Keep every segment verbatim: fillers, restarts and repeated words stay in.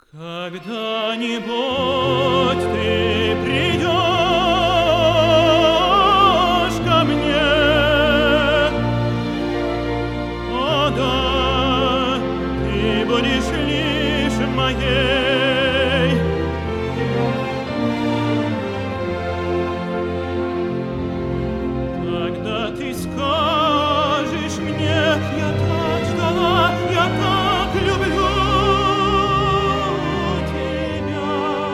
Когда-нибудь ты придешь ко мне, о да, ты будешь лишь моей. Тогда ты скажешь мне: я так ждала, я так люблю тебя.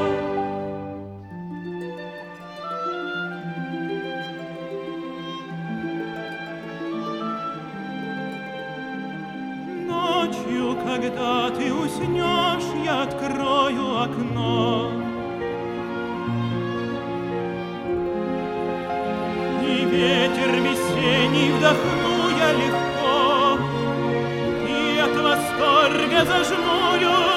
Ночью, когда ты уснешь, я открою окно, и ветер весенний вдохну я легко, и от восторга зажмурю